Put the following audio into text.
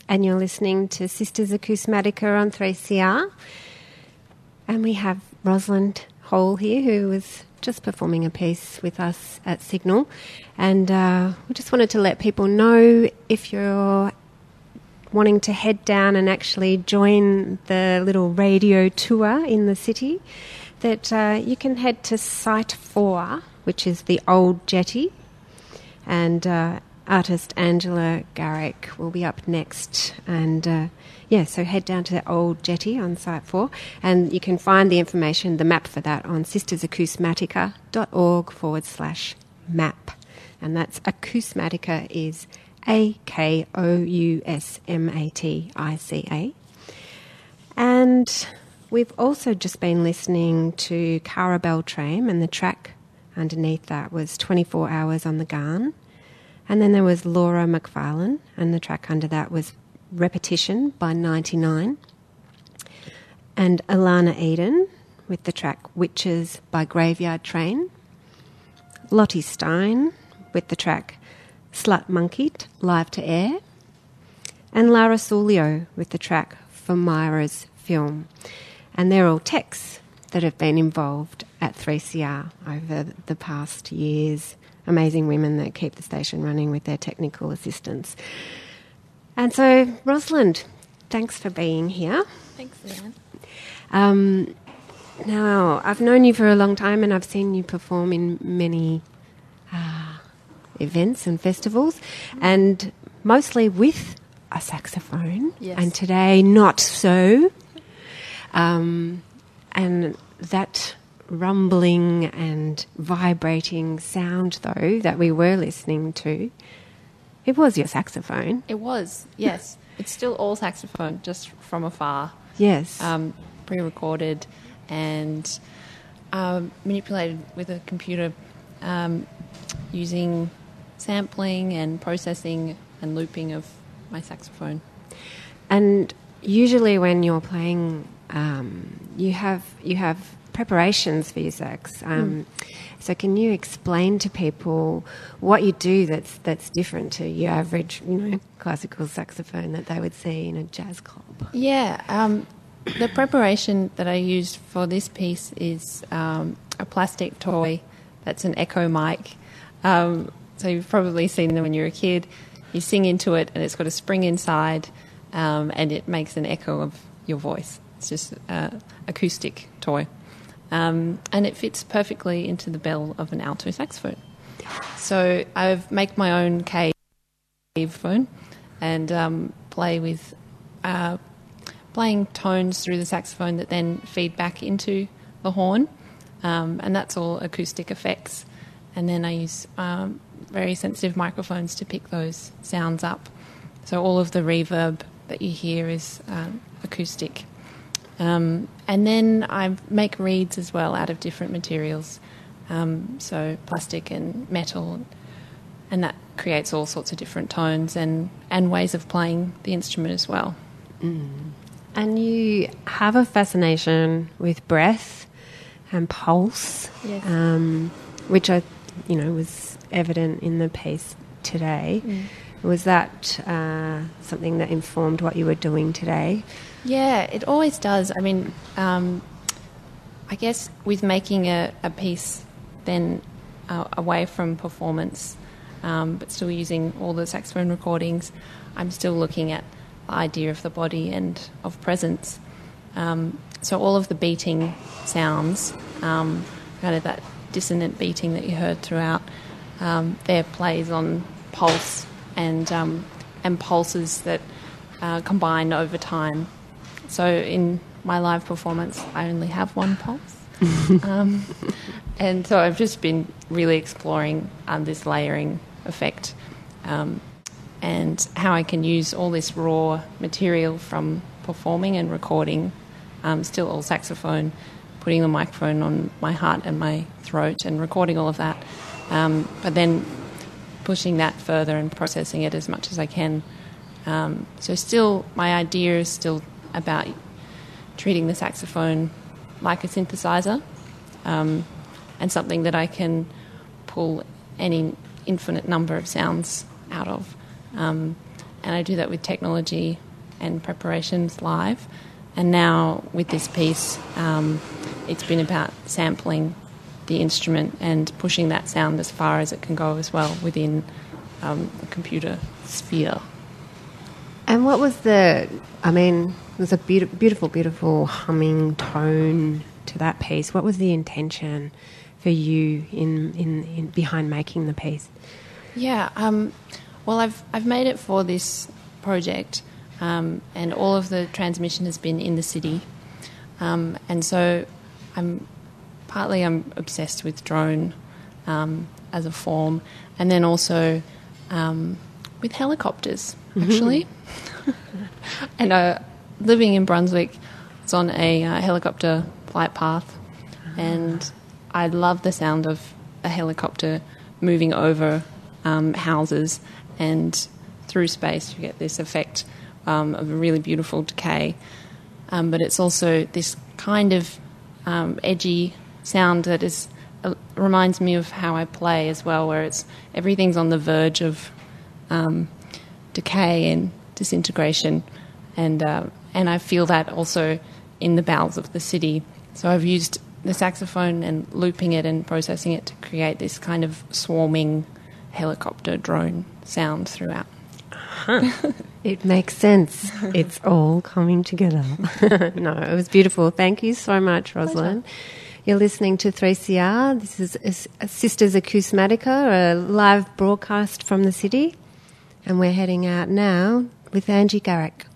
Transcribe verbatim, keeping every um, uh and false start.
and you're listening to Sisters Acousmatica on three C R. And we have Rosalind Hall here, who was just performing a piece with us at Signal. And uh, we just wanted to let people know, if you're wanting to head down and actually join the little radio tour in the city, that uh, you can head to Site four, which is the old jetty, and uh, artist Angela Garrick will be up next. And uh, yeah, so head down to the old jetty on Site four, and you can find the information, the map for that, on sistersacousmatica.org forward slash map. And that's Acousmatica is A K O U S M A T I C A. And we've also just been listening to Cara Beltrame, and the track underneath that was twenty-four hours on the Garn. And then there was Laura McFarlane, and the track under that was Repetition by ninety-nine. And Alana Eden with the track Witches by Graveyard Train. Lottie Stein with the track Slut Monkeyed, live to air. And Lara Sulio with the track For Myra's Film. And they're all techs that have been involved at three C R over the past years. Amazing women that keep the station running with their technical assistance. And so, Rosalind, thanks for being here. Thanks, Leanne. Um, now, I've known you for a long time, and I've seen you perform in many uh, events and festivals, and mostly with a saxophone. Yes. And today, not so. Um, and that rumbling and vibrating sound, though, that we were listening to, it was your saxophone. It was, yes. It's still all saxophone, just from afar. Yes. Um, pre-recorded and um, manipulated with a computer um, using sampling and processing and looping of my saxophone. And usually when you're playing, um, you have you have preparations for your sax. Um, mm. So can you explain to people what you do that's that's different to your average, you know, classical saxophone that they would see in a jazz club? Yeah, um, the preparation that I used for this piece is um, a plastic toy that's an echo mic. Um, so you've probably seen them when you're a kid. You sing into it and it's got a spring inside, um, and it makes an echo of your voice. It's just an acoustic toy. Um, and it fits perfectly into the bell of an alto saxophone. So I make my own cave phone and um, play with uh, playing tones through the saxophone that then feed back into the horn, um, and that's all acoustic effects. And then I use um, very sensitive microphones to pick those sounds up. So all of the reverb that you hear is um, acoustic. Um, and then I make reeds as well out of different materials, um, so plastic and metal, and that creates all sorts of different tones and, and ways of playing the instrument as well. Mm. And you have a fascination with breath and pulse, yes. um, which I, you know, was evident in the piece today. Mm. Was that uh, something that informed what you were doing today? Yeah, it always does. I mean, um, I guess with making a, a piece then uh, away from performance, um, but still using all the saxophone recordings, I'm still looking at the idea of the body and of presence. Um, so all of the beating sounds, um, kind of that dissonant beating that you heard throughout, um, there plays on pulse and um, and pulses that uh, combine over time. So in my live performance, I only have one pulse. um, and so I've just been really exploring um, this layering effect um, and how I can use all this raw material from performing and recording, um, still all saxophone, putting the microphone on my heart and my throat and recording all of that, um, but then pushing that further and processing it as much as I can. Um, so still, my idea is still about treating the saxophone like a synthesizer, um, and something that I can pull any infinite number of sounds out of. Um, and I do that with technology and preparations live. And now with this piece, um, it's been about sampling the instrument and pushing that sound as far as it can go as well within um, the computer sphere. And what was the, I mean, there's a be- beautiful, beautiful humming tone to that piece. What was the intention for you in, in, in behind making the piece? Yeah, um, well, I've I've made it for this project, um, and all of the transmission has been in the city, um, and so I'm partly I'm obsessed with drone um, as a form, and then also um, with helicopters actually. Mm-hmm. And uh, living in Brunswick, it's on a uh, helicopter flight path, and I love the sound of a helicopter moving over um, houses, and through space you get this effect um, of a really beautiful decay. Um, but it's also this kind of um, edgy sound that is uh, reminds me of how I play as well, where it's everything's on the verge of um, decay and disintegration, and uh, and I feel that also in the bowels of the city. So I've used the saxophone and looping it and processing it to create this kind of swarming helicopter drone sound throughout. Uh-huh. It makes sense. It's all coming together. No, it was beautiful. Thank you so much, Rosalind. Pleasure. You're listening to three C R. This is Sisters Acousmatica, a live broadcast from the city. And we're heading out now with Angie Garrick.